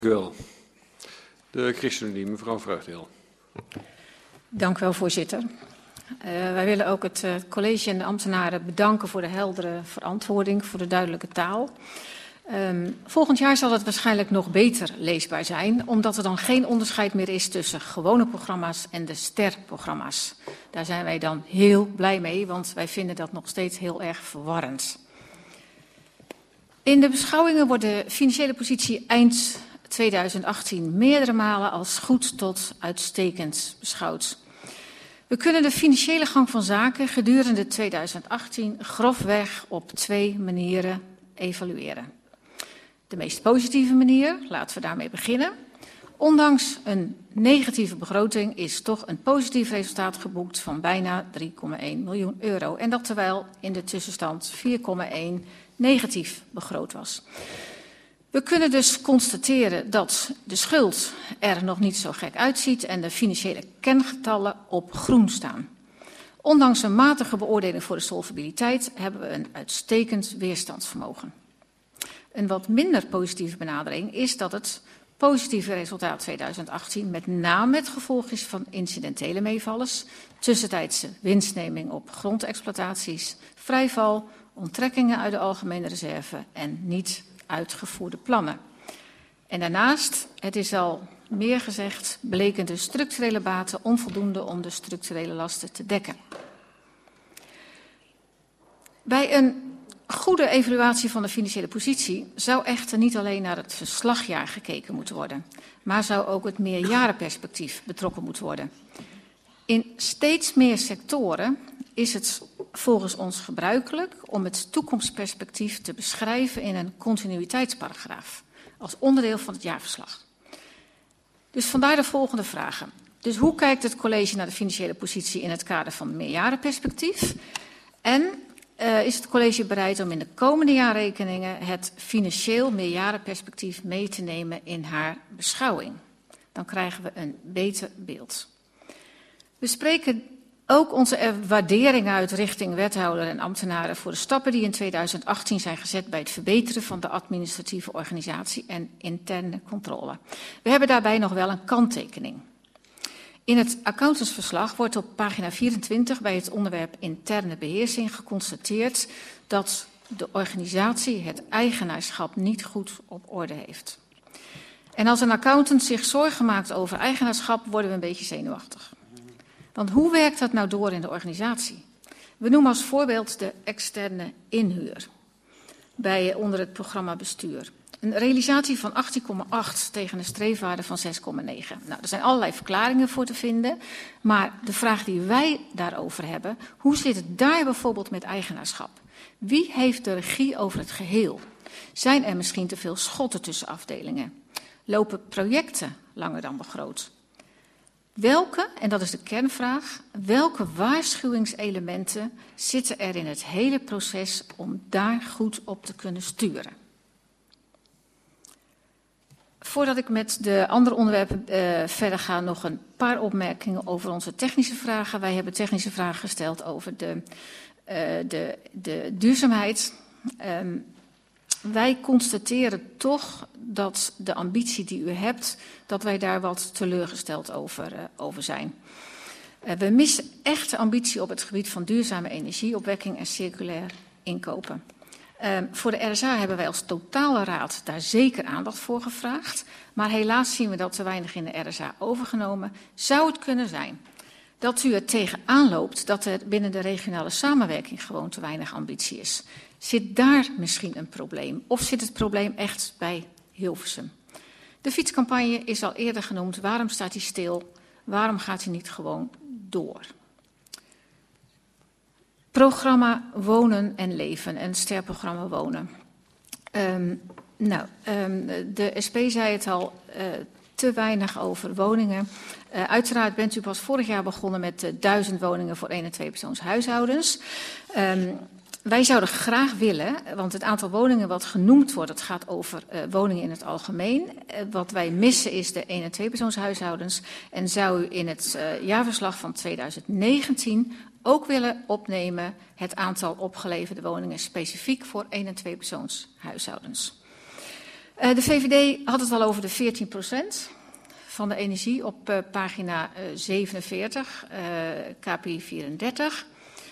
Dank u wel. De ChristenUnie, mevrouw Vreugdeel. Dank u wel, voorzitter. Wij willen ook het college en de ambtenaren bedanken voor de heldere verantwoording, voor de duidelijke taal. Volgend jaar zal het waarschijnlijk nog beter leesbaar zijn, omdat er dan geen onderscheid meer is tussen gewone programma's en de sterprogramma's. Daar zijn wij dan heel blij mee, want wij vinden dat nog steeds heel erg verwarrend. In de beschouwingen wordt de financiële positie eind 2018 meerdere malen als goed tot uitstekend beschouwd. We kunnen de financiële gang van zaken gedurende 2018 grofweg op 2 manieren evalueren. De meest positieve manier, laten we daarmee beginnen. Ondanks een negatieve begroting is toch een positief resultaat geboekt van bijna 3,1 miljoen euro. En dat terwijl in de tussenstand 4,1 negatief begroot was. We kunnen dus constateren dat de schuld er nog niet zo gek uitziet en de financiële kengetallen op groen staan. Ondanks een matige beoordeling voor de solvabiliteit hebben we een uitstekend weerstandsvermogen. Een wat minder positieve benadering is dat het positieve resultaat 2018 met name het gevolg is van incidentele meevallers, tussentijdse winstneming op grondexploitaties, vrijval, onttrekkingen uit de algemene reserve en niet uitgevoerde plannen. En daarnaast, het is al meer gezegd, bleken de structurele baten onvoldoende om de structurele lasten te dekken. Bij een goede evaluatie van de financiële positie zou echter niet alleen naar het verslagjaar gekeken moeten worden, maar zou ook het meerjarenperspectief betrokken moeten worden. In steeds meer sectoren is het volgens ons gebruikelijk om het toekomstperspectief te beschrijven in een continuïteitsparagraaf als onderdeel van het jaarverslag. Dus vandaar de volgende vragen. Dus hoe kijkt het college naar de financiële positie in het kader van het meerjarenperspectief? En is het college bereid om in de komende jaarrekeningen het financieel meerjarenperspectief mee te nemen in haar beschouwing? Dan krijgen we een beter beeld. We spreken ook onze waardering uit richting wethouder en ambtenaren voor de stappen die in 2018 zijn gezet bij het verbeteren van de administratieve organisatie en interne controle. We hebben daarbij nog wel een kanttekening. In het accountantsverslag wordt op pagina 24 bij het onderwerp interne beheersing geconstateerd dat de organisatie het eigenaarschap niet goed op orde heeft. En als een accountant zich zorgen maakt over eigenaarschap, worden we een beetje zenuwachtig. Want hoe werkt dat nou door in de organisatie? We noemen als voorbeeld de externe inhuur onder het programma bestuur. Een realisatie van 18,8 tegen een streefwaarde van 6,9. Nou, er zijn allerlei verklaringen voor te vinden, maar de vraag die wij daarover hebben, hoe zit het daar bijvoorbeeld met eigenaarschap? Wie heeft de regie over het geheel? Zijn er misschien te veel schotten tussen afdelingen? Lopen projecten langer dan begroot? Welke, en dat is de kernvraag, welke waarschuwingselementen zitten er in het hele proces om daar goed op te kunnen sturen? Voordat ik met de andere onderwerpen verder ga, nog een paar opmerkingen over onze technische vragen. Wij hebben technische vragen gesteld over de duurzaamheid. Wij constateren toch dat de ambitie die u hebt, dat wij daar wat teleurgesteld over zijn. We missen echte ambitie op het gebied van duurzame energieopwekking en circulair inkopen. Voor de RSA hebben wij als totale raad daar zeker aandacht voor gevraagd. Maar helaas zien we dat te weinig in de RSA overgenomen. Zou het kunnen zijn dat u er tegenaan loopt dat er binnen de regionale samenwerking gewoon te weinig ambitie is? Zit daar misschien een probleem? Of zit het probleem echt bij Hilversum? De fietscampagne is al eerder genoemd. Waarom staat die stil? Waarom gaat hij niet gewoon door? Programma Wonen en Leven, een sterprogramma Wonen. De SP zei het al, te weinig over woningen. Uiteraard bent u pas vorig jaar begonnen met 1000 woningen voor 1- en 2-persoonshuishoudens. Wij zouden graag willen, want het aantal woningen wat genoemd wordt, het gaat over woningen in het algemeen. Wat wij missen is de 1- en 2-persoonshuishoudens. En zou u in het jaarverslag van 2019 ook willen opnemen het aantal opgeleverde woningen specifiek voor 1- en 2-persoonshuishoudens. De VVD had het al over de 14% van de energie op pagina 47, KPI 34.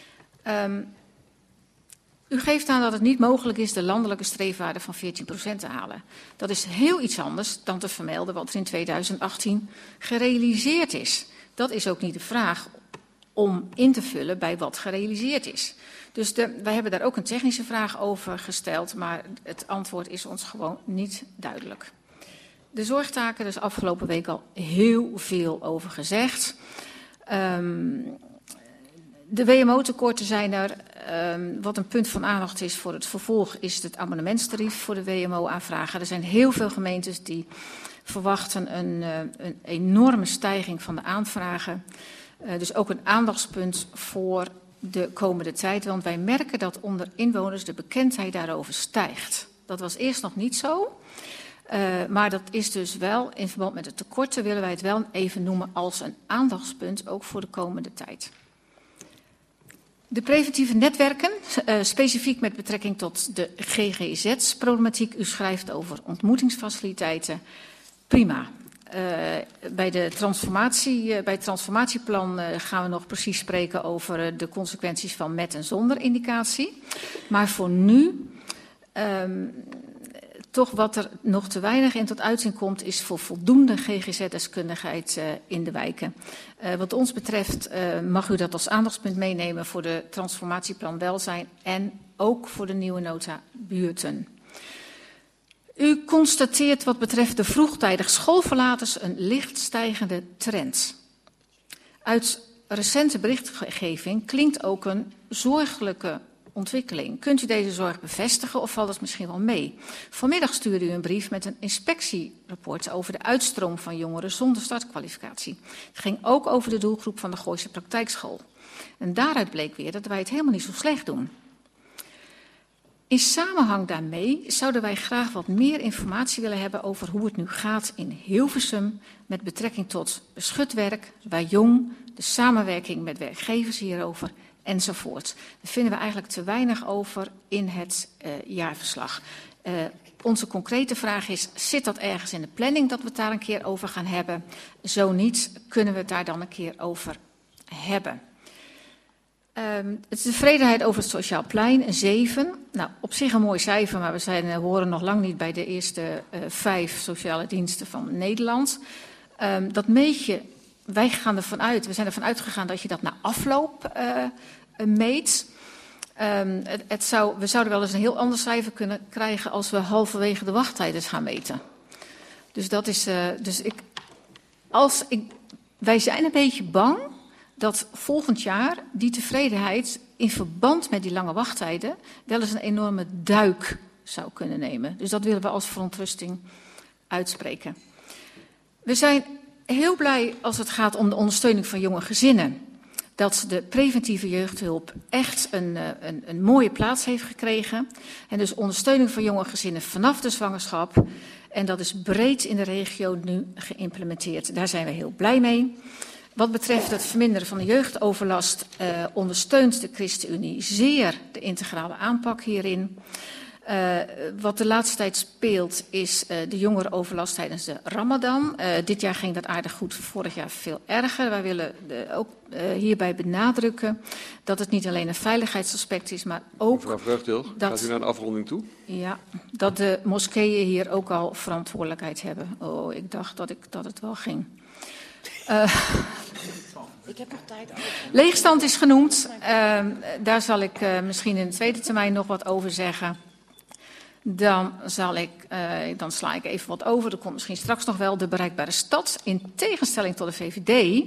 U geeft aan dat het niet mogelijk is de landelijke streefwaarde van 14% te halen. Dat is heel iets anders dan te vermelden wat er in 2018 gerealiseerd is. Dat is ook niet de vraag om in te vullen bij wat gerealiseerd is. Dus wij hebben daar ook een technische vraag over gesteld, maar het antwoord is ons gewoon niet duidelijk. De zorgtaken, er is afgelopen week al heel veel over gezegd. De WMO-tekorten zijn er. Wat een punt van aandacht is voor het vervolg is het abonnementstarief voor de WMO-aanvragen. Er zijn heel veel gemeentes die verwachten een enorme stijging van de aanvragen. Dus ook een aandachtspunt voor de komende tijd. Want wij merken dat onder inwoners de bekendheid daarover stijgt. Dat was eerst nog niet zo. Maar dat is dus wel, in verband met de tekorten willen wij het wel even noemen als een aandachtspunt, ook voor de komende tijd. De preventieve netwerken, specifiek met betrekking tot de GGZ-problematiek. U schrijft over ontmoetingsfaciliteiten. Prima. Bij het transformatieplan gaan we nog precies spreken over de consequenties van met en zonder indicatie. Maar voor nu, toch wat er nog te weinig in tot uitzien komt, is voor voldoende GGZ-deskundigheid in de wijken. Wat ons betreft mag u dat als aandachtspunt meenemen voor de transformatieplan welzijn en ook voor de nieuwe nota buurten. U constateert wat betreft de vroegtijdig schoolverlaters een licht stijgende trend. Uit recente berichtgeving klinkt ook een zorgelijke ontwikkeling. Kunt u deze zorg bevestigen of valt het misschien wel mee? Vanmiddag stuurde u een brief met een inspectierapport over de uitstroom van jongeren zonder startkwalificatie. Het ging ook over de doelgroep van de Gooise praktijkschool. En daaruit bleek weer dat wij het helemaal niet zo slecht doen. In samenhang daarmee zouden wij graag wat meer informatie willen hebben over hoe het nu gaat in Hilversum met betrekking tot beschutwerk, bij jong, de samenwerking met werkgevers hierover enzovoort. Daar vinden we eigenlijk te weinig over in het jaarverslag. Onze concrete vraag is, zit dat ergens in de planning dat we het daar een keer over gaan hebben? Zo niet, kunnen we het daar dan een keer over hebben? De tevredenheid over het Sociaal Plein, een 7. Nou, op zich een mooi cijfer, maar we horen nog lang niet bij de eerste 5 sociale diensten van Nederland. Dat meet je, we zijn ervan uitgegaan dat je dat na afloop meet. We zouden wel eens een heel ander cijfer kunnen krijgen als we halverwege de wachttijden gaan meten. Dus dat is, wij zijn een beetje bang dat volgend jaar die tevredenheid in verband met die lange wachttijden wel eens een enorme duik zou kunnen nemen. Dus dat willen we als verontrusting uitspreken. We zijn heel blij als het gaat om de ondersteuning van jonge gezinnen. Dat de preventieve jeugdhulp echt een mooie plaats heeft gekregen. En dus ondersteuning van jonge gezinnen vanaf de zwangerschap. En dat is breed in de regio nu geïmplementeerd. Daar zijn we heel blij mee. Wat betreft het verminderen van de jeugdoverlast ondersteunt de ChristenUnie zeer de integrale aanpak hierin. Wat de laatste tijd speelt is de jongerenoverlast tijdens de Ramadan. Dit jaar ging dat aardig goed, vorig jaar veel erger. Wij willen ook hierbij benadrukken dat het niet alleen een veiligheidsaspect is, maar ook... Mevrouw Vreugdeel, gaat u naar de afronding toe? Ja, dat de moskeeën hier ook al verantwoordelijkheid hebben. Oh, ik dacht dat het wel ging. Ik heb nog tijd. Leegstand is genoemd. Daar zal ik misschien in de tweede termijn nog wat over zeggen. Dan sla ik even wat over. Er komt misschien straks nog wel de bereikbare stad. In tegenstelling tot de VVD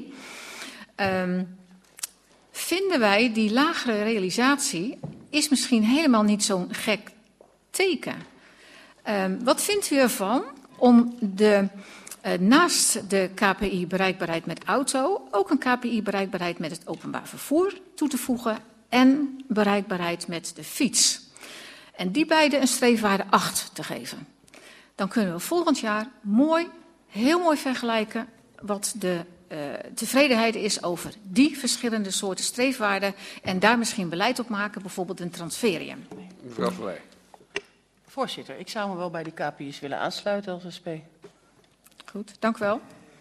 vinden wij die lagere realisatie is misschien helemaal niet zo'n gek teken. Wat vindt u ervan om naast de KPI bereikbaarheid met auto ook een KPI bereikbaarheid met het openbaar vervoer toe te voegen en bereikbaarheid met de fiets? En die beide een streefwaarde 8 te geven. Dan kunnen we volgend jaar heel mooi vergelijken wat de tevredenheid is over die verschillende soorten streefwaarden en daar misschien beleid op maken, bijvoorbeeld een transferium. Mevrouw Verwij. Voorzitter, ik zou me wel bij die KPI's willen aansluiten als SP. Goed, dank u wel.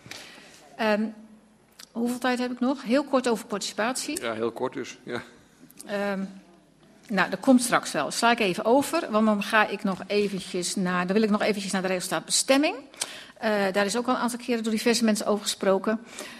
Hoeveel tijd heb ik nog? Heel kort over participatie. Ja, heel kort dus. Ja. Nou, dat komt straks wel. Sla ik even over, want dan ga ik nog eventjes naar, dan wil ik nog eventjes naar de resultaatbestemming. Daar is ook al een aantal keren door diverse mensen over gesproken.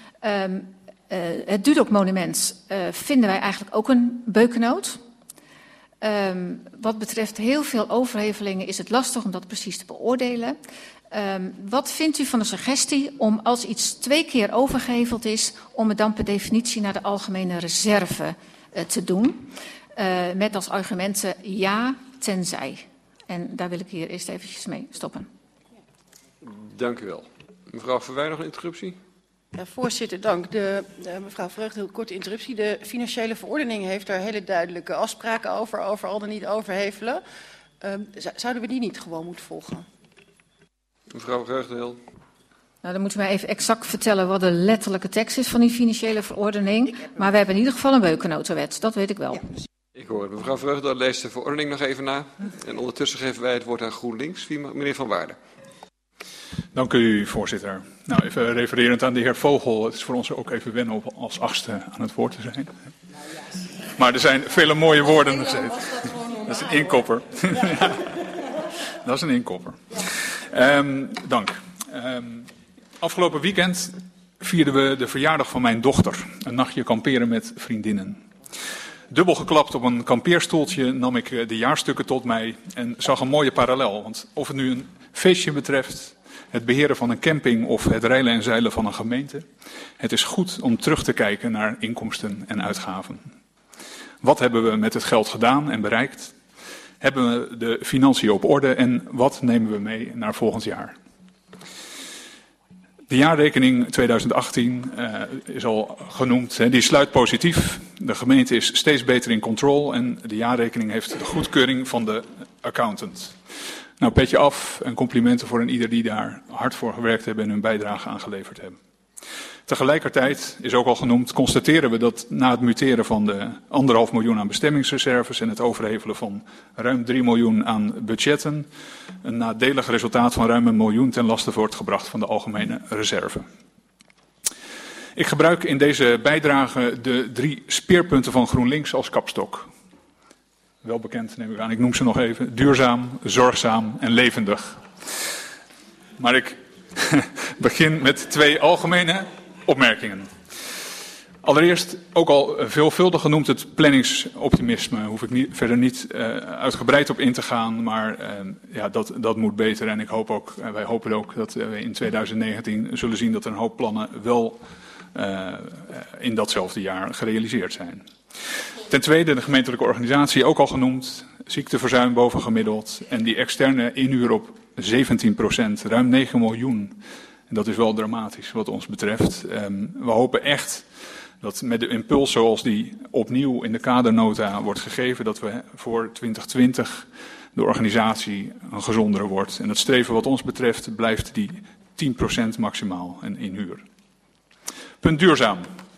Het Dudok-monument vinden wij eigenlijk ook een beukennoot. Wat betreft heel veel overhevelingen is het lastig om dat precies te beoordelen. Wat vindt u van de suggestie om als iets 2 keer overgeheveld is, om het dan per definitie naar de algemene reserve te doen? Met als argumenten ja, tenzij. En daar wil ik hier eerst eventjes mee stoppen. Dank u wel. Mevrouw Verwij, nog een interruptie? Ja, voorzitter, dank. Mevrouw Vreugd, heel korte interruptie. De financiële verordening heeft daar hele duidelijke afspraken over al dan niet overhevelen. Zouden we die niet gewoon moeten volgen? Mevrouw Vreugdeheel. Nou, dan moeten wij even exact vertellen wat de letterlijke tekst is van die financiële verordening. Maar we hebben in ieder geval een beukennotenwet, dat weet ik wel. Ja. Ik hoor het. Mevrouw Vreugdeheel leest de verordening nog even na. En ondertussen geven wij het woord aan GroenLinks. Meneer Van Waarden. Dank u, voorzitter. Nou, even refererend aan de heer Vogel. Het is voor ons ook even wennen om als 8e aan het woord te zijn. Maar er zijn vele mooie woorden gezegd. Dat is een inkopper. Ja, dat is een inkopper. Dank. Afgelopen weekend vierden we de verjaardag van mijn dochter. Een nachtje kamperen met vriendinnen. Dubbel geklapt op een kampeerstoeltje nam ik de jaarstukken tot mij en zag een mooie parallel. Want of het nu een feestje betreft, het beheren van een camping of het reilen en zeilen van een gemeente. Het is goed om terug te kijken naar inkomsten en uitgaven. Wat hebben we met het geld gedaan en bereikt? Hebben we de financiën op orde en wat nemen we mee naar volgend jaar? De jaarrekening 2018 is al genoemd. Die sluit positief. De gemeente is steeds beter in controle en de jaarrekening heeft de goedkeuring van de accountant. Nou, petje af en complimenten voor ieder die daar hard voor gewerkt hebben en hun bijdrage aan geleverd hebben. Tegelijkertijd is ook al genoemd, constateren we dat na het muteren van de 1,5 miljoen aan bestemmingsreserves en het overhevelen van ruim 3 miljoen aan budgetten, een nadelig resultaat van ruim 1 miljoen ten laste wordt gebracht van de algemene reserve. Ik gebruik in deze bijdrage de 3 speerpunten van GroenLinks als kapstok. Wel bekend, neem ik aan. Ik noem ze nog even. Duurzaam, zorgzaam en levendig. Maar ik begin met 2 algemene opmerkingen. Allereerst, ook al veelvuldig genoemd, het planningsoptimisme. Hoef ik verder niet uitgebreid op in te gaan, maar ja, dat moet beter. En ik hoop ook, wij hopen ook dat we in 2019 zullen zien dat er een hoop plannen wel in datzelfde jaar gerealiseerd zijn. Ten tweede, de gemeentelijke organisatie, ook al genoemd, ziekteverzuim bovengemiddeld en die externe inhuur op 17%, ruim 9 miljoen. En dat is wel dramatisch wat ons betreft. We hopen echt dat met de impuls zoals die opnieuw in de kadernota wordt gegeven, dat we voor 2020 de organisatie een gezondere wordt. En het streven wat ons betreft blijft die 10% maximaal en inhuur. Punt duurzaam.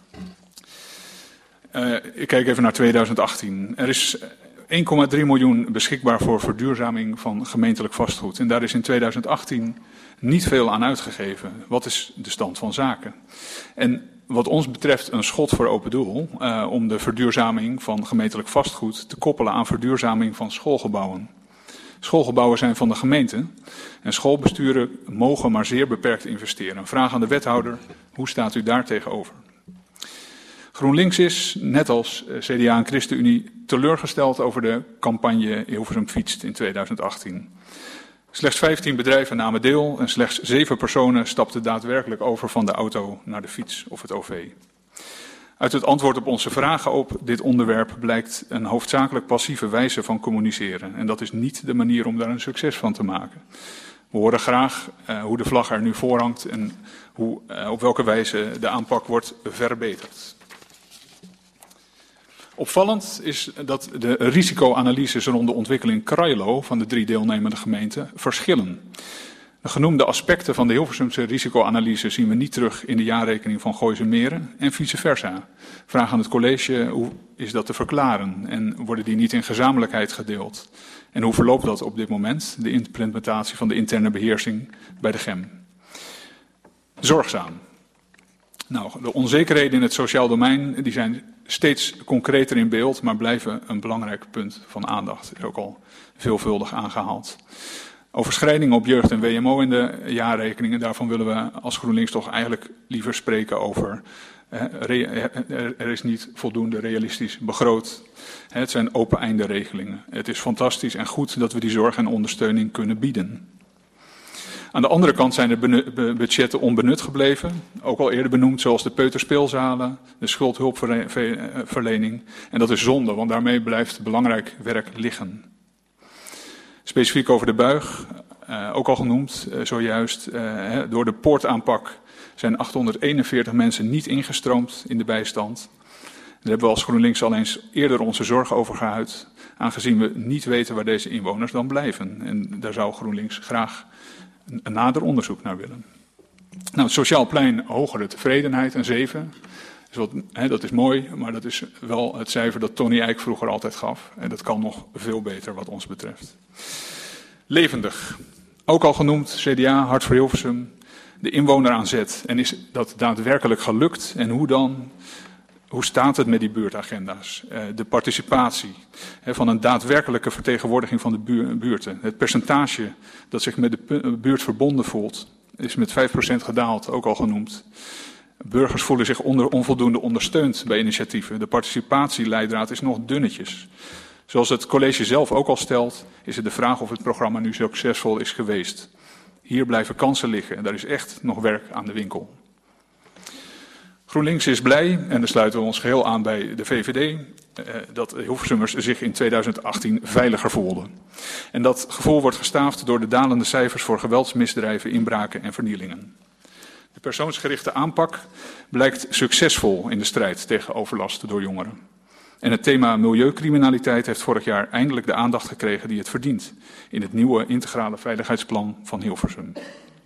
Ik kijk even naar 2018. Er is 1,3 miljoen beschikbaar voor verduurzaming van gemeentelijk vastgoed. En daar is in 2018 niet veel aan uitgegeven. Wat is de stand van zaken? En wat ons betreft een schot voor open doel om de verduurzaming van gemeentelijk vastgoed te koppelen aan verduurzaming van schoolgebouwen. Schoolgebouwen zijn van de gemeente en schoolbesturen mogen maar zeer beperkt investeren. Een vraag aan de wethouder, hoe staat u daar tegenover? GroenLinks is, net als CDA en ChristenUnie, teleurgesteld over de campagne Hilversum fietst in 2018. Slechts 15 bedrijven namen deel en slechts 7 personen stapten daadwerkelijk over van de auto naar de fiets of het OV. Uit het antwoord op onze vragen op dit onderwerp blijkt een hoofdzakelijk passieve wijze van communiceren. En dat is niet de manier om daar een succes van te maken. We horen graag hoe de vlag er nu voorhangt en hoe, op welke wijze de aanpak wordt verbeterd. Opvallend is dat de risicoanalyses rond de ontwikkeling Krailo van de 3 deelnemende gemeenten verschillen. De genoemde aspecten van de Hilversumse risicoanalyse zien we niet terug in de jaarrekening van Gooise Meren en vice versa. Vraag aan het college, hoe is dat te verklaren en worden die niet in gezamenlijkheid gedeeld? En hoe verloopt dat op dit moment, de implementatie van de interne beheersing bij de GEM? Zorgzaam. Nou, de onzekerheden in het sociaal domein die zijn steeds concreter in beeld, maar blijven een belangrijk punt van aandacht. Dat is ook al veelvuldig aangehaald. Overschrijdingen op jeugd en WMO in de jaarrekeningen, daarvan willen we als GroenLinks toch eigenlijk liever spreken over er is niet voldoende realistisch begroot. Het zijn open-einde regelingen. Het is fantastisch en goed dat we die zorg en ondersteuning kunnen bieden. Aan de andere kant zijn de budgetten onbenut gebleven, ook al eerder benoemd, zoals de peuterspeelzalen, de schuldhulpverlening. En dat is zonde, want daarmee blijft belangrijk werk liggen. Specifiek over de buig, ook al genoemd zojuist, door de poortaanpak zijn 841 mensen niet ingestroomd in de bijstand. Daar hebben we als GroenLinks al eens eerder onze zorg over geuit, aangezien we niet weten waar deze inwoners dan blijven. En daar zou GroenLinks graag een nader onderzoek naar willen. Nou, het sociaal plein, hogere tevredenheid, een 7. Dat is mooi, maar dat is wel het cijfer dat Tony Eijk vroeger altijd gaf. En dat kan nog veel beter wat ons betreft. Levendig. Ook al genoemd, CDA, Hart voor Hilversum, de inwoner aan zet. En is dat daadwerkelijk gelukt? En hoe dan? Hoe staat het met die buurtagenda's? De participatie van een daadwerkelijke vertegenwoordiging van de buurten. Het percentage dat zich met de buurt verbonden voelt, is met 5% gedaald, ook al genoemd. Burgers voelen zich onvoldoende ondersteund bij initiatieven. De participatieleidraad is nog dunnetjes. Zoals het college zelf ook al stelt, is het de vraag of het programma nu succesvol is geweest. Hier blijven kansen liggen en daar is echt nog werk aan de winkel. GroenLinks is blij, en daar sluiten we ons geheel aan bij de VVD, dat Hilversummers zich in 2018 veiliger voelden. En dat gevoel wordt gestaafd door de dalende cijfers voor geweldsmisdrijven, inbraken en vernielingen. De persoonsgerichte aanpak blijkt succesvol in de strijd tegen overlast door jongeren. En het thema milieucriminaliteit heeft vorig jaar eindelijk de aandacht gekregen die het verdient in het nieuwe integrale veiligheidsplan van Hilversum.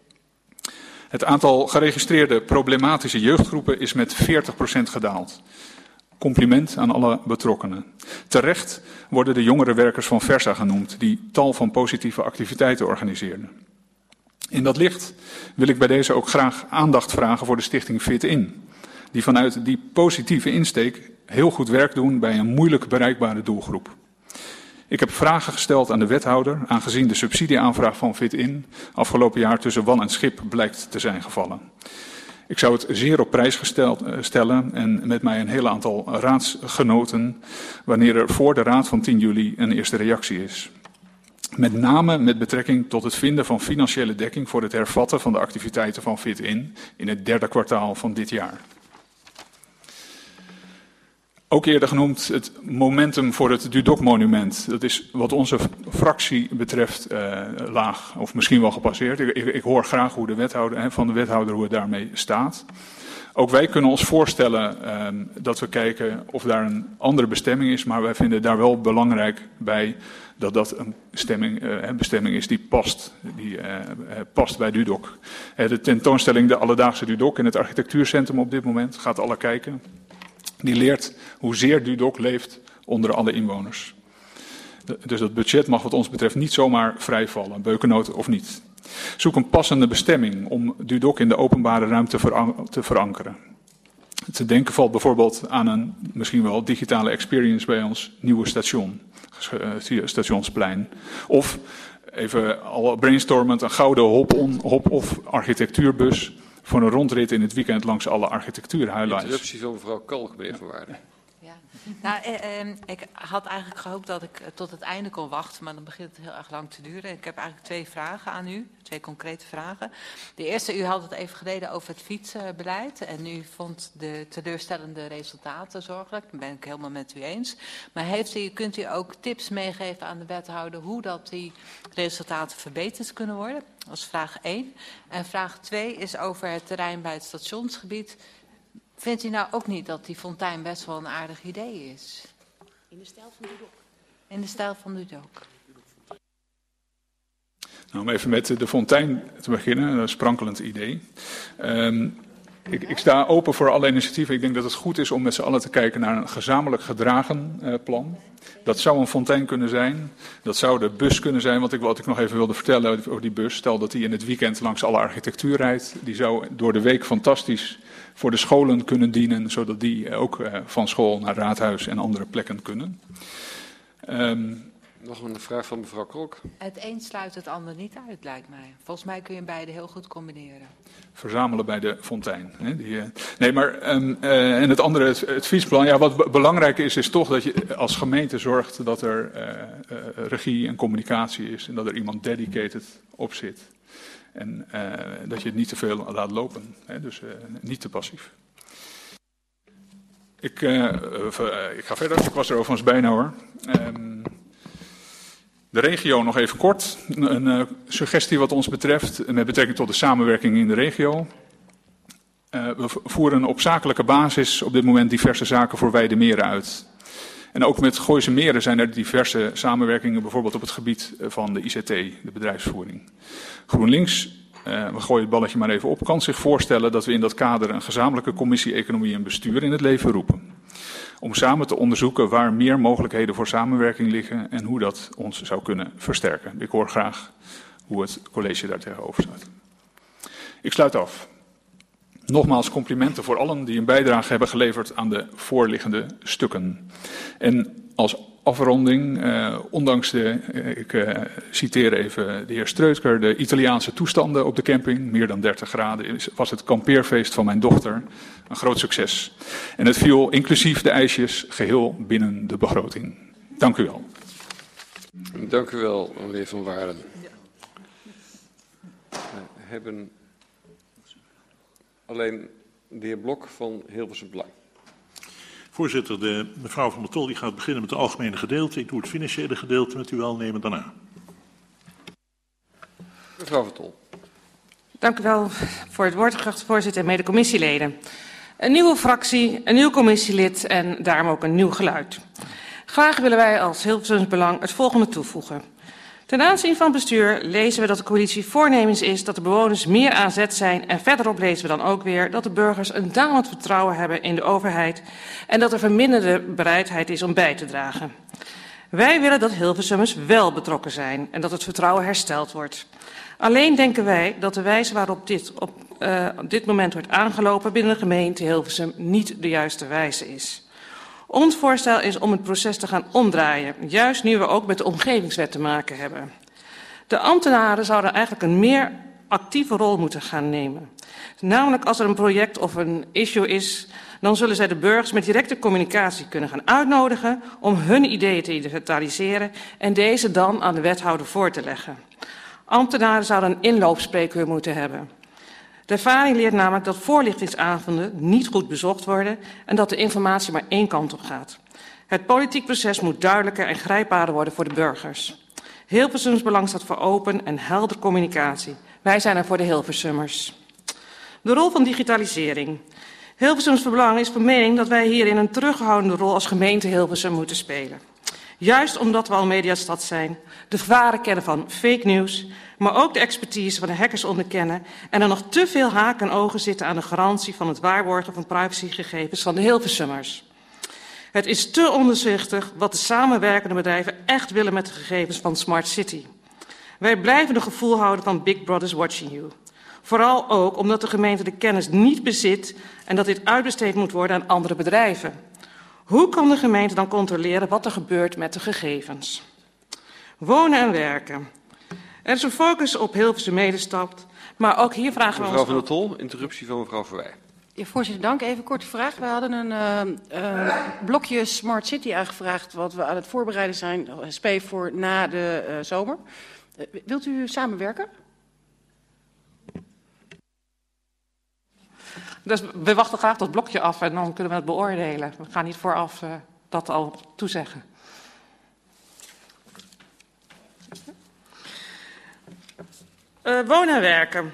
Het aantal geregistreerde problematische jeugdgroepen is met 40% gedaald. Compliment aan alle betrokkenen. Terecht worden de jongerenwerkers van Versa genoemd, die tal van positieve activiteiten organiseerden. In dat licht wil ik bij deze ook graag aandacht vragen voor de stichting Fit In, die vanuit die positieve insteek heel goed werk doen bij een moeilijk bereikbare doelgroep. Ik heb vragen gesteld aan de wethouder, aangezien de subsidieaanvraag van Fit In afgelopen jaar tussen wal en schip blijkt te zijn gevallen. Ik zou het zeer op prijs stellen en met mij een heel aantal raadsgenoten wanneer er voor de raad van 10 juli een eerste reactie is. Met name met betrekking tot het vinden van financiële dekking voor het hervatten van de activiteiten van Fit in het derde kwartaal van dit jaar. Ook eerder genoemd het momentum voor het Dudok-monument. Dat is wat onze fractie betreft laag, of misschien wel gepasseerd. Ik hoor graag hoe van de wethouder hoe het daarmee staat. Ook wij kunnen ons voorstellen dat we kijken of daar een andere bestemming is, maar wij vinden daar wel belangrijk bij dat dat een bestemming is die past bij Dudok. De tentoonstelling De Alledaagse Dudok in het architectuurcentrum op dit moment gaat alle kijken. Die leert hoezeer Dudok leeft onder alle inwoners. Dus dat budget mag wat ons betreft niet zomaar vrijvallen, beukennoten of niet. Zoek een passende bestemming om Dudok in de openbare ruimte te verankeren. Te denken valt bijvoorbeeld aan een misschien wel digitale experience bij ons nieuwe station, stationsplein. Of, even al brainstormend, een gouden hop-off architectuurbus voor een rondrit in het weekend langs alle architectuurhighlights. Interruptie van mevrouw Kalk, meneer Van Waarden. Ja. Nou, ik had eigenlijk gehoopt dat ik tot het einde kon wachten, maar dan begint het heel erg lang te duren. Ik heb eigenlijk 2 vragen aan u, 2 concrete vragen. De eerste, u had het even geleden over het fietsbeleid en u vond de teleurstellende resultaten zorgelijk. Daar ben ik helemaal met u eens. Maar kunt u ook tips meegeven aan de wethouder hoe dat die resultaten verbeterd kunnen worden? Dat is vraag 1. En vraag 2 is over het terrein bij het stationsgebied. Vindt u nou ook niet dat die fontein best wel een aardig idee is? In de stijl van Dudok. In de stijl van Dudok. Nou, om even met de fontein te beginnen, een sprankelend idee. Ik sta open voor alle initiatieven. Ik denk dat het goed is om met z'n allen te kijken naar een gezamenlijk gedragen plan. Dat zou een fontein kunnen zijn. Dat zou de bus kunnen zijn. Wat ik nog even wilde vertellen over die bus. Stel dat die in het weekend langs alle architectuur rijdt. Die zou door de week fantastisch voor de scholen kunnen dienen. Zodat die ook van school naar raadhuis en andere plekken kunnen. Nog een vraag van mevrouw Krok. Het een sluit het ander niet uit, lijkt mij. Volgens mij kun je beide heel goed combineren. Verzamelen bij de fontein. Hè? En het andere, het fietsplan. Ja, wat belangrijk is toch dat je als gemeente zorgt dat er regie en communicatie is. En dat er iemand dedicated op zit. En dat je het niet te veel laat lopen. Hè? Dus niet te passief. Ik ga verder. Ik was er overigens bijna hoor. De regio nog even kort. Een suggestie wat ons betreft met betrekking tot de samenwerking in de regio. We voeren op zakelijke basis op dit moment diverse zaken voor Weidemeren uit. En ook met Gooise Meren zijn er diverse samenwerkingen, bijvoorbeeld op het gebied van de ICT, de bedrijfsvoering. GroenLinks, we gooien het balletje maar even op, kan zich voorstellen dat we in dat kader een gezamenlijke commissie Economie en Bestuur in het leven roepen. Om samen te onderzoeken waar meer mogelijkheden voor samenwerking liggen en hoe dat ons zou kunnen versterken. Ik hoor graag hoe het college daar tegenover staat. Ik sluit af. Nogmaals complimenten voor allen die een bijdrage hebben geleverd aan de voorliggende stukken. En als afronding, ondanks ik citeer even de heer Streutker, de Italiaanse toestanden op de camping, meer dan 30 graden, was het kampeerfeest van mijn dochter een groot succes. En het viel inclusief de ijsjes geheel binnen de begroting. Dank u wel. Dank u wel, meneer Van Waarden. We hebben alleen de heer Blok van Hilversum Belang. Voorzitter, de mevrouw Van der Tol die gaat beginnen met het algemene gedeelte. Ik doe het financiële gedeelte met uw welnemen daarna. Mevrouw Van Tol. Dank u wel voor het woord, geachte voorzitter en mede-commissieleden. Een nieuwe fractie, een nieuw commissielid en daarom ook een nieuw geluid. Graag willen wij als Hilversums Belang het volgende toevoegen. Ten aanzien van het bestuur lezen we dat de coalitie voornemens is dat de bewoners meer aan zet zijn en verderop lezen we dan ook weer dat de burgers een dalend vertrouwen hebben in de overheid en dat er verminderde bereidheid is om bij te dragen. Wij willen dat Hilversummers wel betrokken zijn en dat het vertrouwen hersteld wordt. Alleen denken wij dat de wijze waarop dit op dit moment wordt aangelopen binnen de gemeente Hilversum niet de juiste wijze is. Ons voorstel is om het proces te gaan omdraaien, juist nu we ook met de omgevingswet te maken hebben. De ambtenaren zouden eigenlijk een meer actieve rol moeten gaan nemen. Namelijk als er een project of een issue is, dan zullen zij de burgers met directe communicatie kunnen gaan uitnodigen om hun ideeën te inventariseren en deze dan aan de wethouder voor te leggen. Ambtenaren zouden een inloopspreekuur moeten hebben. De ervaring leert namelijk dat voorlichtingsavonden niet goed bezocht worden en dat de informatie maar één kant op gaat. Het politiek proces moet duidelijker en grijpbaarder worden voor de burgers. Hilversums Belang staat voor open en helder communicatie. Wij zijn er voor de Hilversummers. De rol van digitalisering. Hilversums Belang is van mening dat wij hierin een terughoudende rol als gemeente Hilversum moeten spelen. Juist omdat we al mediastad zijn, de gevaren kennen van fake news, maar ook de expertise van de hackers onderkennen en er nog te veel haken en ogen zitten aan de garantie van het waarborgen van privacygegevens van de Hilversummers. Het is te ondoorzichtig wat de samenwerkende bedrijven echt willen met de gegevens van Smart City. Wij blijven een gevoel houden van Big Brother's watching you. Vooral ook omdat de gemeente de kennis niet bezit en dat dit uitbesteed moet worden aan andere bedrijven. Hoe kan de gemeente dan controleren wat er gebeurt met de gegevens? Wonen en werken. Er is een focus op Hilversum Medestad, maar ook hier vragen we ons... Mevrouw Van der Tol, interruptie van mevrouw Verwij. Ja, voorzitter, dank. Even een korte vraag. We hadden een blokje Smart City aangevraagd wat we aan het voorbereiden zijn, SP voor na de zomer. Wilt u samenwerken? Dus we wachten graag dat blokje af en dan kunnen we het beoordelen. We gaan niet vooraf dat al toezeggen. Wonen en werken.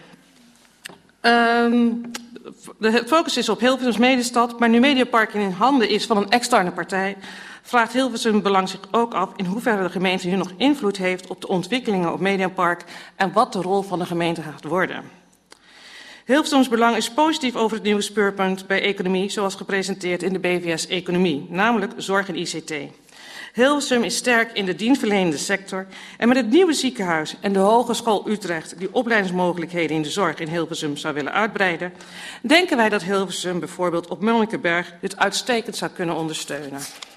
De focus is op Hilversums Medestad, maar nu Mediapark in handen is van een externe partij, vraagt Hilversum Belang zich ook af in hoeverre de gemeente nu nog invloed heeft op de ontwikkelingen op Mediapark en wat de rol van de gemeente gaat worden. Hilversums Belang is positief over het nieuwe speurpunt bij economie, zoals gepresenteerd in de BVS Economie, namelijk zorg en ICT. Hilversum is sterk in de dienstverlenende sector en met het nieuwe ziekenhuis en de Hogeschool Utrecht die opleidingsmogelijkheden in de zorg in Hilversum zou willen uitbreiden, denken wij dat Hilversum bijvoorbeeld op Monnikenberg dit uitstekend zou kunnen ondersteunen.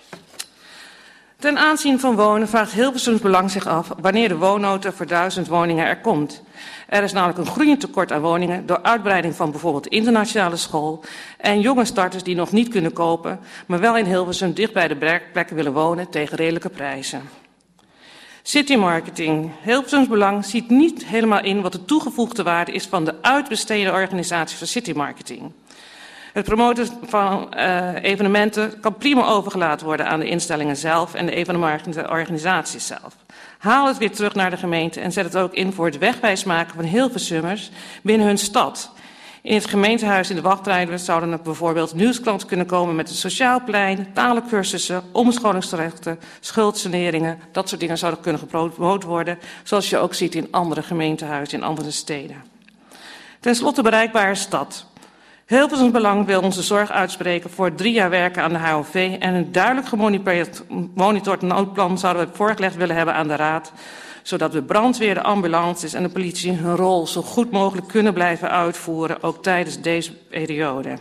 Ten aanzien van wonen vraagt Hilversums Belang zich af wanneer de woonnota voor 1000 woningen er komt. Er is namelijk een groeiend tekort aan woningen door uitbreiding van bijvoorbeeld de internationale school en jonge starters die nog niet kunnen kopen, maar wel in Hilversum dicht bij de werkplekken willen wonen tegen redelijke prijzen. City Marketing. Hilversums Belang ziet niet helemaal in wat de toegevoegde waarde is van de uitbesteden organisatie van City Marketing. Het promoten van evenementen kan prima overgelaten worden aan de instellingen zelf en de evenementenorganisaties zelf. Haal het weer terug naar de gemeente en zet het ook in voor het wegwijs maken van Hilversummers binnen hun stad. In het gemeentehuis in de wachtrijden zouden er bijvoorbeeld nieuwsklanten kunnen komen met een sociaal plein, talencursussen, omscholingsterechten, schuldsaneringen. Dat soort dingen zouden kunnen gepromoot worden, zoals je ook ziet in andere gemeentehuizen in andere steden. Ten slotte bereikbare stad. Hilversums Belang wil onze zorg uitspreken voor 3 jaar werken aan de HOV en een duidelijk gemonitord noodplan zouden we voorgelegd willen hebben aan de Raad, zodat de brandweer, de ambulances en de politie hun rol zo goed mogelijk kunnen blijven uitvoeren, ook tijdens deze periode.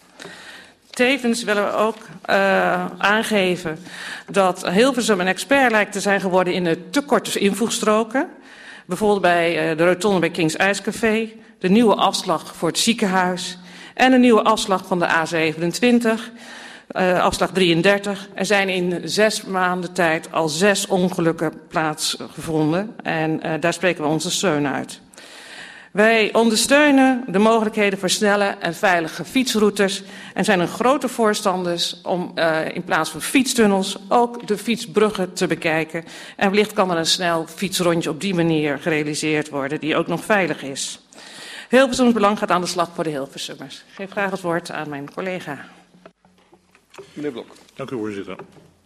Tevens willen we ook aangeven dat Hilversum een expert lijkt te zijn geworden in de te korte invoegstroken. Bijvoorbeeld bij de rotonde bij Kings IJscafé, de nieuwe afslag voor het ziekenhuis en een nieuwe afslag van de A27, afslag 33. Er zijn in 6 maanden tijd al 6 ongelukken plaatsgevonden en daar spreken we onze steun uit. Wij ondersteunen de mogelijkheden voor snelle en veilige fietsroutes en zijn een grote voorstanders om in plaats van fietstunnels ook de fietsbruggen te bekijken. En wellicht kan er een snel fietsrondje op die manier gerealiseerd worden die ook nog veilig is. Hilversums Belang gaat aan de slag voor de Hilversummers. Ik geef graag het woord aan mijn collega. Meneer Blok. Dank u, voorzitter.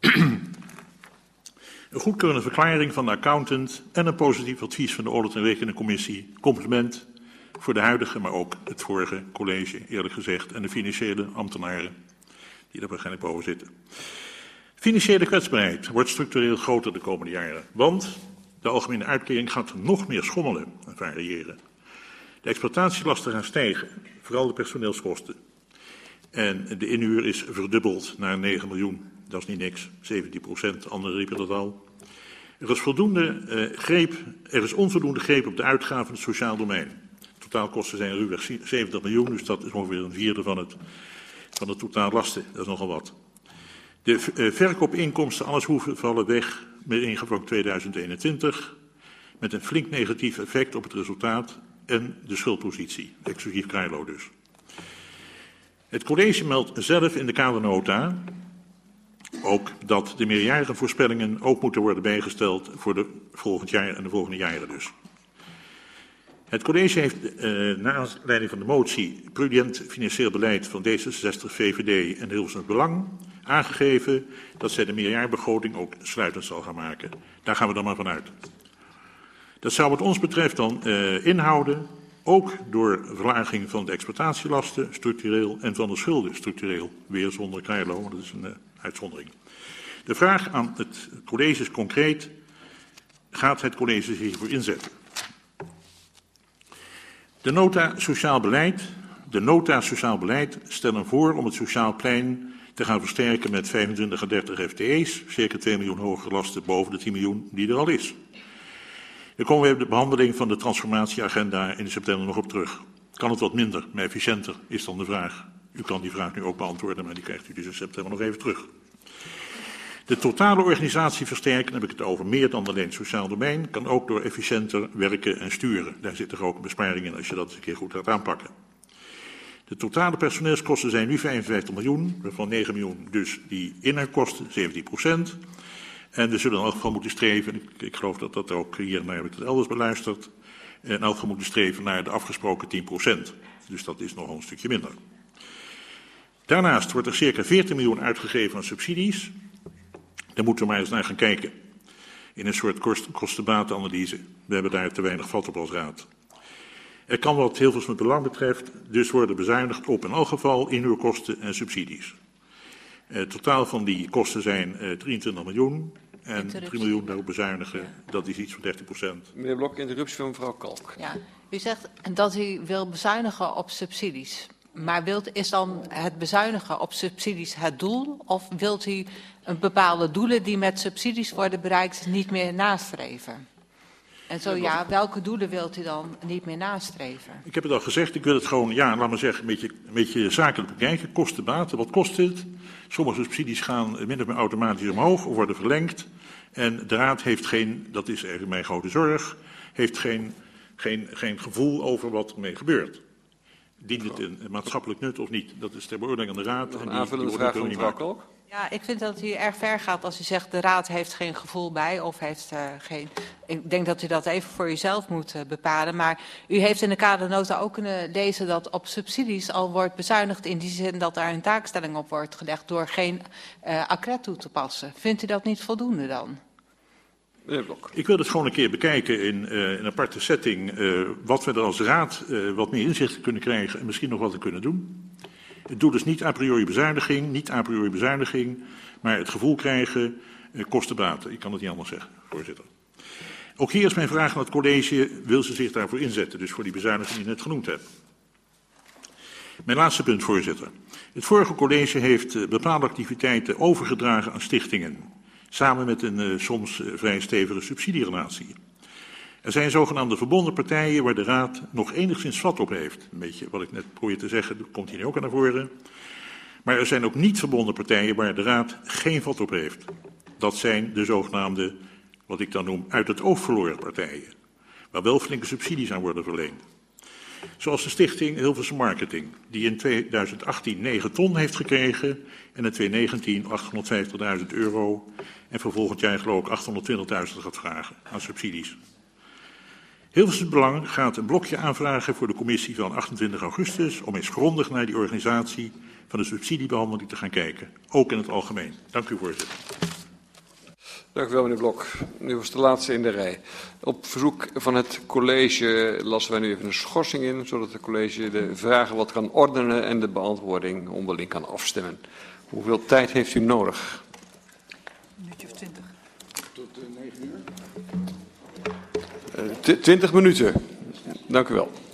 Een goedkeurende verklaring van de accountant en een positief advies van de Audit- en Rekeningencommissie. Compliment voor de huidige, maar ook het vorige college, eerlijk gezegd, en de financiële ambtenaren die daar waarschijnlijk boven zitten. Financiële kwetsbaarheid wordt structureel groter de komende jaren, want de algemene uitkering gaat nog meer schommelen en variëren. De exploitatielasten gaan stijgen, vooral de personeelskosten. En de inhuur is verdubbeld naar 9 miljoen. Dat is niet niks, 17%, anderen riepen dat al. Er is onvoldoende greep op de uitgaven in het sociaal domein. Totaalkosten zijn ruwweg 70 miljoen, dus dat is ongeveer een vierde van het totaal lasten. Dat is nogal wat. De verkoopinkomsten, alles hoeven vallen weg met ingang van 2021, met een flink negatief effect op het resultaat en de schuldpositie, exclusief Krijlo dus. Het college meldt zelf in de kadernota ook dat de meerjarige voorspellingen ook moeten worden bijgesteld voor de volgend jaar en de volgende jaren dus. Het college heeft naar aanleiding van de motie prudent financieel beleid van D66, VVD en Hilversums Belang aangegeven dat zij de meerjaarbegroting ook sluitend zal gaan maken. Daar gaan we dan maar vanuit. Dat zou wat ons betreft dan inhouden, ook door verlaging van de exploitatielasten structureel en van de schulden structureel, weer zonder Krijlo, want dat is een uitzondering. De vraag aan het college is concreet, gaat het college zich hiervoor inzetten? De nota sociaal beleid stellen voor om het sociaal plein te gaan versterken met 25 à 30 FTE's, circa 2 miljoen hogere lasten boven de 10 miljoen die er al is. Dan komen we op de behandeling van de transformatieagenda in september nog op terug. Kan het wat minder, maar efficiënter, is dan de vraag. U kan die vraag nu ook beantwoorden, maar die krijgt u dus in september nog even terug. De totale organisatie versterken, dan heb ik het over meer dan alleen het sociaal domein, kan ook door efficiënter werken en sturen. Daar zit er ook een besparing in als je dat eens een keer goed gaat aanpakken. De totale personeelskosten zijn nu 55 miljoen, waarvan 9 miljoen dus die inhoudkosten, 17%. En we zullen in elk geval moeten streven, ik geloof dat dat ook hier, maar heb ik het elders beluisterd, in elk geval moeten streven naar de afgesproken 10%. Dus dat is nogal een stukje minder. Daarnaast wordt er circa 14 miljoen uitgegeven aan subsidies. Daar moeten we maar eens naar gaan kijken. In een soort kostenbatenanalyse. We hebben daar te weinig vat op als raad. Er kan wat Hilversum Belang betreft dus worden bezuinigd op in elk geval inhuurkosten en subsidies. Het totaal van die kosten zijn 23 miljoen en 3 miljoen daarop bezuinigen, dat is iets van 30%. Meneer Blok, interruptie van mevrouw Kalk. Ja, u zegt dat u wil bezuinigen op subsidies. Maar is dan het bezuinigen op subsidies het doel? Of wilt u een bepaalde doelen die met subsidies worden bereikt niet meer nastreven? En zo ja, welke doelen wilt u dan niet meer nastreven? Ik heb het al gezegd, ik wil het gewoon, ja, laat maar zeggen, een beetje zakelijk bekijken. Kosten, baten, wat kost het? Sommige subsidies gaan min of meer automatisch omhoog of worden verlengd. En de Raad heeft geen, dat is eigenlijk mijn grote zorg, heeft geen gevoel over wat ermee gebeurt. Dient het een maatschappelijk nut of niet? Dat is ter beoordeling aan de Raad. Nog een aanvullende vraag van mevrouw Kalk. Ja, ik vind dat u erg ver gaat als u zegt de Raad heeft geen gevoel bij of heeft geen... Ik denk dat u dat even voor uzelf moet bepalen. Maar u heeft in de kadernota ook kunnen lezen dat op subsidies al wordt bezuinigd in die zin dat daar een taakstelling op wordt gelegd door geen accret toe te passen. Vindt u dat niet voldoende dan? Meneer Blok. Ik wil het gewoon een keer bekijken in een aparte setting, wat we er als Raad wat meer inzicht kunnen krijgen en misschien nog wat we kunnen doen. Het doel is niet a priori bezuiniging, maar het gevoel krijgen, kosten baten. Ik kan het niet anders zeggen, voorzitter. Ook hier is mijn vraag aan het college, wil ze zich daarvoor inzetten, dus voor die bezuiniging die ik net genoemd heb. Mijn laatste punt, voorzitter. Het vorige college heeft bepaalde activiteiten overgedragen aan stichtingen, samen met een soms vrij stevige subsidierelatie. Er zijn zogenaamde verbonden partijen waar de Raad nog enigszins vat op heeft. Een beetje wat ik net probeer te zeggen, komt hier nu ook aan naar voren. Maar er zijn ook niet verbonden partijen waar de Raad geen vat op heeft. Dat zijn de zogenaamde, wat ik dan noem, uit het oog verloren partijen. Waar wel flinke subsidies aan worden verleend. Zoals de stichting Hilversum Marketing, die in 2018 9 ton heeft gekregen en in 2019 €850.000 en voor volgend jaar geloof ik 820.000 gaat vragen aan subsidies. Hilversum Belang gaat een blokje aanvragen voor de commissie van 28 augustus om eens grondig naar die organisatie van de subsidiebehandeling te gaan kijken, ook in het algemeen. Dank u, voorzitter. Dank u wel, meneer Blok. U was de laatste in de rij. Op verzoek van het college lassen wij nu even een schorsing in, zodat het college de vragen wat kan ordenen en de beantwoording onderling kan afstemmen. Hoeveel tijd heeft u nodig? Een minuutje of 20. Tot 9 uur? 20 minuten. Dank u wel.